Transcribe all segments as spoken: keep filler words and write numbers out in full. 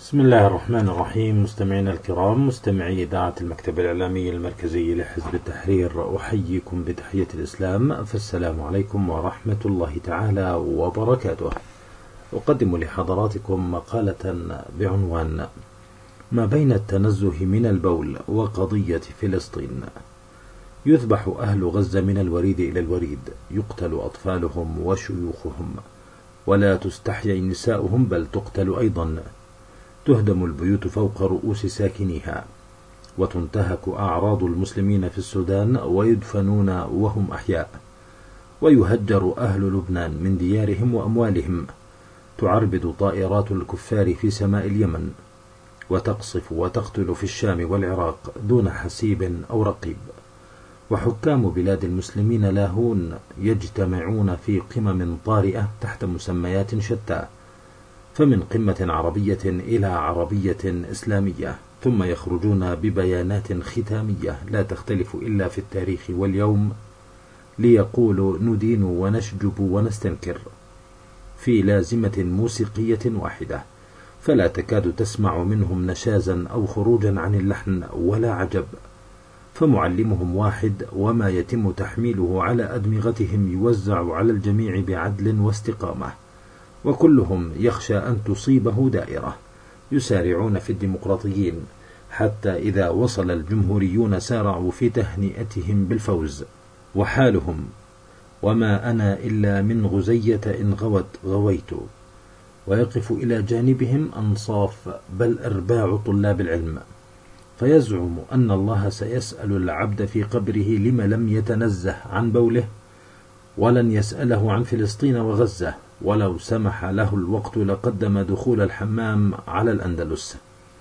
بسم الله الرحمن الرحيم. مستمعينا الكرام، مستمعي إذاعة المكتب الإعلامي المركزي لحزب التحرير، أحييكم بتحية الإسلام، فالسلام عليكم ورحمة الله تعالى وبركاته. أقدم لحضراتكم مقالة بعنوان ما بين التنزه من البول وقضية فلسطين. يذبح أهل غزة من الوريد إلى الوريد، يقتل أطفالهم وشيوخهم، ولا تستحيي نساؤهم بل تقتل أيضا. تهدم البيوت فوق رؤوس ساكنيها، وتنتهك أعراض المسلمين في السودان ويدفنون وهم أحياء، ويهجر أهل لبنان من ديارهم وأموالهم. تعربد طائرات الكفار في سماء اليمن، وتقصف وتقتل في الشام والعراق دون حسيب أو رقيب. وحكام بلاد المسلمين لاهون يجتمعون في قمم طارئة تحت مسميات شتى، فمن قمة عربية إلى عربية إسلامية، ثم يخرجون ببيانات ختامية لا تختلف إلا في التاريخ واليوم، ليقولوا ندين ونشجب ونستنكر في لازمة موسيقية واحدة، فلا تكاد تسمع منهم نشازا أو خروجا عن اللحن ولا عجب، فمعلمهم واحد، وما يتم تحميله على أدمغتهم يوزع على الجميع بعدل واستقامة، وكلهم يخشى أن تصيبه دائرة. يسارعون في الديمقراطيين، حتى إذا وصل الجمهوريون سارعوا في تهنئتهم بالفوز. وحالهم وما أنا إلا من غزية إن غوت غويت. ويقف إلى جانبهم أنصاف بل أرباع طلاب العلم، فيزعم أن الله سيسأل العبد في قبره لم لم يتنزه عن بوله، ولن يسأله عن فلسطين وغزة، ولو سمح له الوقت لقدم دخول الحمام على الأندلس.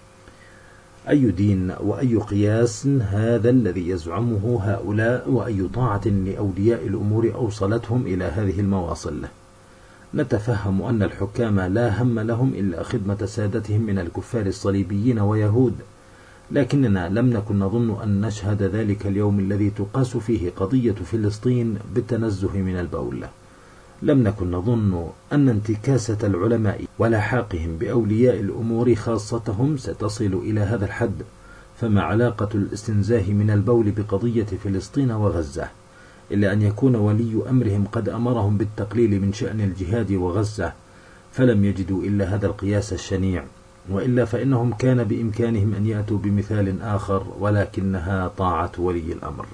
أي دين وأي قياس هذا الذي يزعمه هؤلاء، وأي طاعة لأولياء الأمور أوصلتهم إلى هذه المواصل؟ نتفهم أن الحكام لا هم لهم إلا خدمة سادتهم من الكفار الصليبيين ويهود، لكننا لم نكن نظن أن نشهد ذلك اليوم الذي تقاس فيه قضية فلسطين بالتنزه من البول. لم نكن نظن أن انتكاسة العلماء ولحاقهم بأولياء الأمور خاصتهم ستصل إلى هذا الحد، فما علاقة الاستنزاه من البول بقضية فلسطين وغزة، إلا أن يكون ولي أمرهم قد أمرهم بالتقليل من شأن الجهاد وغزة، فلم يجدوا إلا هذا القياس الشنيع، وإلا فإنهم كان بإمكانهم أن يأتوا بمثال آخر، ولكنها طاعة ولي الأمر.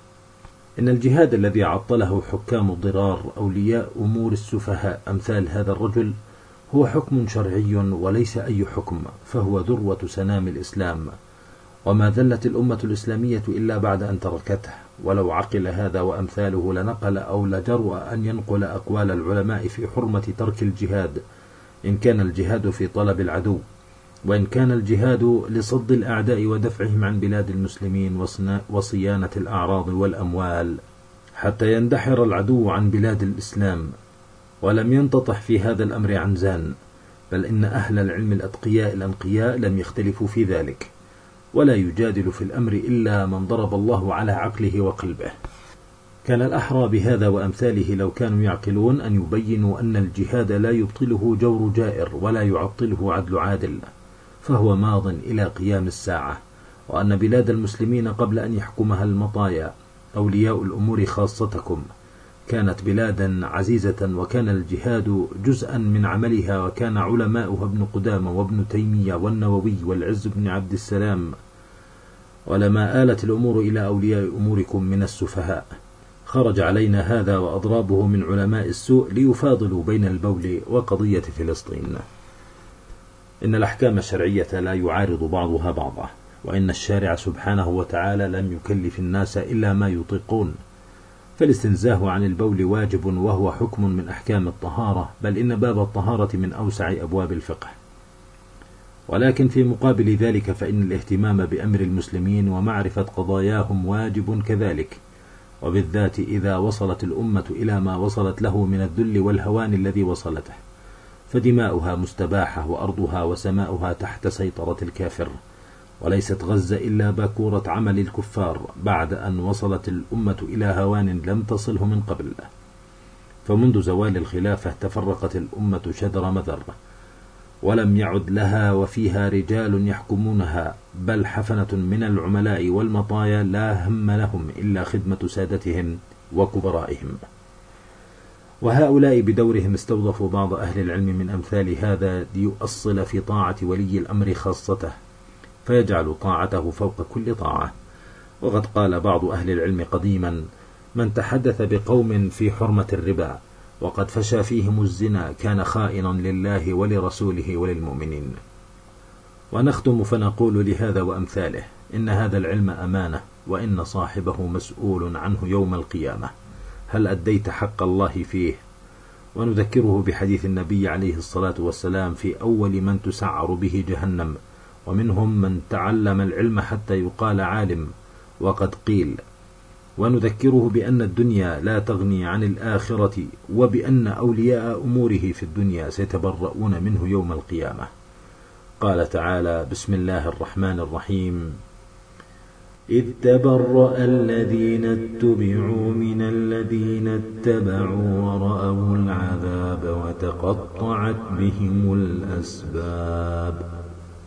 إن الجهاد الذي عطله حكام الضرار أولياء أمور السفهاء أمثال هذا الرجل هو حكم شرعي وليس أي حكم، فهو ذروة سنام الإسلام، وما ذلت الأمة الإسلامية إلا بعد أن تركته. ولو عقل هذا وأمثاله لنقل أو لجرؤ أن ينقل أقوال العلماء في حرمة ترك الجهاد، إن كان الجهاد في طلب العدو، وإن كان الجهاد لصد الأعداء ودفعهم عن بلاد المسلمين وصيانة الأعراض والأموال حتى يندحر العدو عن بلاد الإسلام. ولم ينتطح في هذا الأمر عنزان، بل إن أهل العلم الأتقياء الأنقياء لم يختلفوا في ذلك، ولا يجادل في الأمر إلا من ضرب الله على عقله وقلبه. كان الأحرى بهذا وأمثاله لو كانوا يعقلون أن يبينوا أن الجهاد لا يبطله جور جائر ولا يعطله عدل عادل، فهو ماض إلى قيام الساعة، وأن بلاد المسلمين قبل أن يحكمها المطايا أولياء الأمور خاصتكم كانت بلادا عزيزة، وكان الجهاد جزءا من عملها، وكان علماؤها ابن قدامة وابن تيمية والنووي والعز بن عبد السلام، ولما آلت الأمور إلى أولياء أموركم من السفهاء. خرج علينا هذا وأضرابه من علماء السوء ليفاضلوا بين البول وقضية فلسطين. إن الأحكام الشرعية لا يعارض بعضها بعضا، وإن الشارع سبحانه وتعالى لم يكلف الناس إلا ما يطيقون، فالاستنزاه عن البول واجب، وهو حكم من أحكام الطهارة، بل إن باب الطهارة من أوسع أبواب الفقه. ولكن في مقابل ذلك فإن الاهتمام بأمر المسلمين ومعرفة قضاياهم واجب كذلك، وبالذات إذا وصلت الأمة إلى ما وصلت له من الذل والهوان الذي وصلته، فدماؤها مستباحة، وأرضها وسماؤها تحت سيطرة الكافر، وليست غزة إلا باكورة عمل الكفار بعد أن وصلت الأمة إلى هوان لم تصله من قبل. فمنذ زوال الخلافة تفرقت الأمة شذر مذر، ولم يعد لها وفيها رجال يحكمونها، بل حفنة من العملاء والمطايا لا هم لهم إلا خدمة سادتهم وكبرائهم. وهؤلاء بدورهم استوظفوا بعض أهل العلم من أمثال هذا ليؤصل في طاعة ولي الأمر خاصته، فيجعل طاعته فوق كل طاعة. وقد قال بعض أهل العلم قديما: من تحدث بقوم في حرمة الربا وقد فشى فيهم الزنا كان خائنا لله ولرسوله وللمؤمنين. ونختم فنقول لهذا وأمثاله: إن هذا العلم أمانة، وإن صاحبه مسؤول عنه يوم القيامة. هل أديت حق الله فيه؟ ونذكره بحديث النبي عليه الصلاة والسلام في أول من تسعر به جهنم: ومنهم من تعلم العلم حتى يقال عالم، وقد قيل. ونذكره بأن الدنيا لا تغني عن الآخرة، وبأن أولياء أموره في الدنيا سيتبرؤون منه يوم القيامة. قال تعالى: بسم الله الرحمن الرحيم: إذ تبرأ الذين اتبعوا من الذين اتبعوا ورأوا العذاب وتقطعت بهم الأسباب.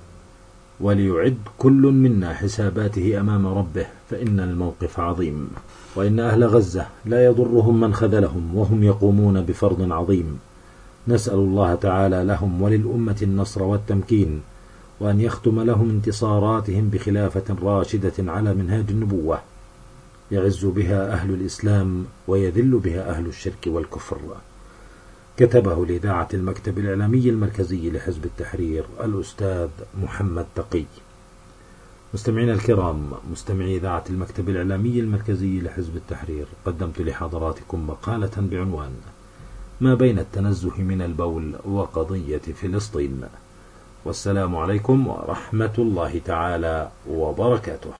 وليعد كل منا حساباته أمام ربه، فإن الموقف عظيم. وإن أهل غزة لا يضرهم من خذلهم، وهم يقومون بفرض عظيم. نسأل الله تعالى لهم وللأمة النصر والتمكين، وأن يختم لهم انتصاراتهم بخلافة راشدة على منهاج النبوة، يعز بها أهل الإسلام ويذل بها أهل الشرك والكفر. كتبه لإذاعة المكتب الإعلامي المركزي لحزب التحرير الأستاذ محمد تقي. مستمعين الكرام، مستمعي إذاعة المكتب الإعلامي المركزي لحزب التحرير، قدمت لحضراتكم مقالة بعنوان: ما بين التنزه من البول وقضية فلسطين. والسلام عليكم ورحمة الله تعالى وبركاته.